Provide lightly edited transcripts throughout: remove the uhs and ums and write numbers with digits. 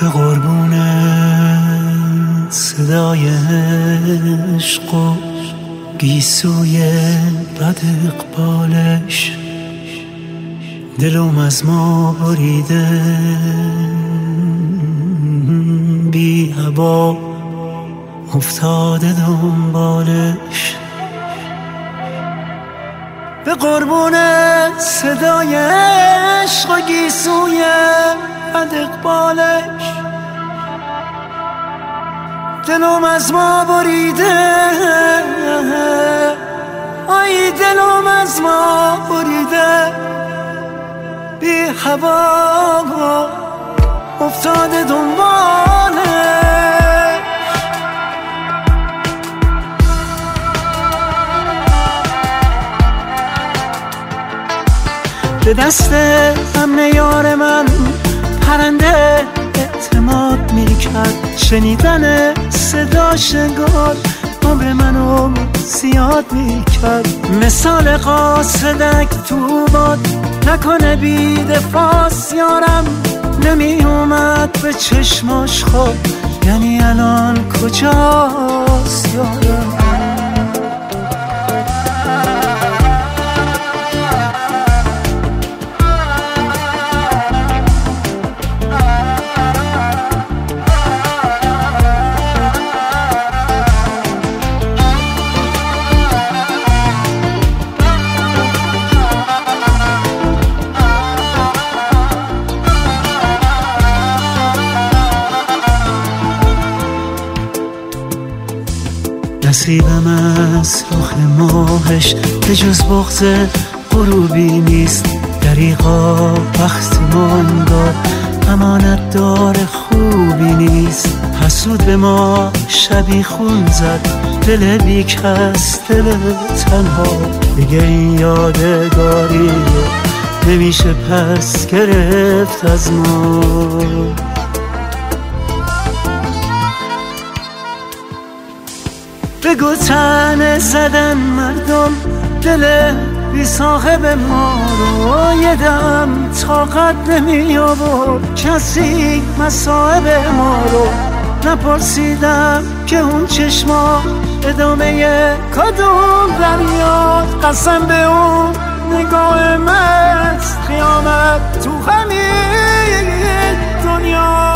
به قربون صدای عشق و گیسوی بد اقبالش دلم از ما بریده بی هوا افتاده دنبالش. به قربون صدای عشق و گیسوی بد اقبالش دلم از ما بریده، آی دلم از ما بریده بی هوا افتاده دنبالش. به دست امن یار من پرنده اعتماد میکرد، شنیدن صداش انگار عمر منو زیاد میکرد. مثال قاصدک تو باد نکنه بی دفاس یارم، نمی اومد به چشماش خواب، یعنی الان کجاست یارم؟ نصیبم از رخ ماهش به جز بغض غروبی نیست، دریغا وقت ما انگار امانت دار خوبی نیست. حسود به ما شبی خون زد، دل بی کس دل تنها، دیگه این یادگاری نمیشه پس گرفت از ما. بگو تنه زدن مردم دل بی صاحب ما رو، یه دم طاقت نمی آورد کسی مصاحب ما رو. نپرسیدم که اون چشما ادامه کدوم دریاد، قسم به اون نگاه مست قیامت تو همین دنیا.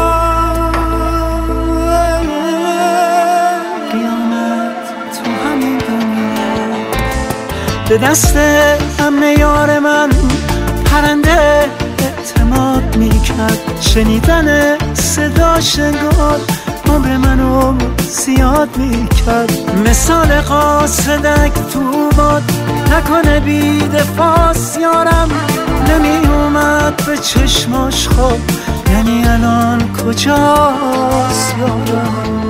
به دست امن یار من پرنده اعتماد میکرد، شنیدن صداش انگار عمر منو زیاد میکرد. مثال قاصدک تو باد نکنه بی دفاس یارم، نمی اومد به چشماش خواب، یعنی الان کجاست یارم؟